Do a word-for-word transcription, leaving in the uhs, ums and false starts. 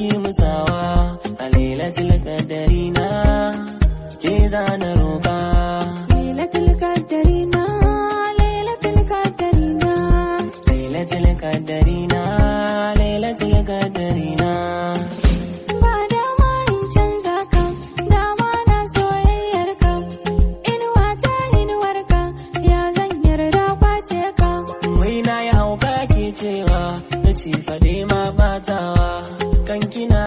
ki musawa a lailatul qadari na ke zana roƙa lailatul qadari na lailatul qadari na lailatul qadari na lailatul qadari na ba dama in canza ka dama na soyayyar ka inuwa ta inuwar ka ya zan yarda kwace ka wai na yi hauka ke cewa na ce faɗe ma batawa kanki